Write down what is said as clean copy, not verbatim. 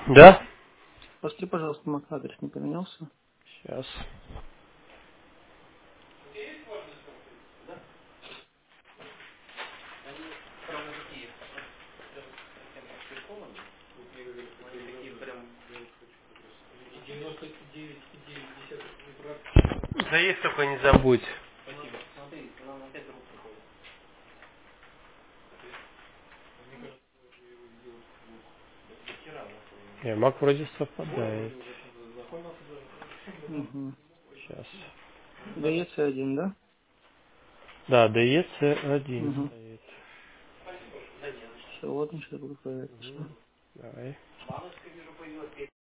Да? Пошли, пожалуйста, мой адрес не поменялся. Сейчас. Да есть только не забудь. Не, мак вроде совпадает. Угу. Сейчас. ДЕЦ-1, да? Да, ДЕЦ-1 Угу. стоит. Все, ладно, сейчас буду проверять. Давай.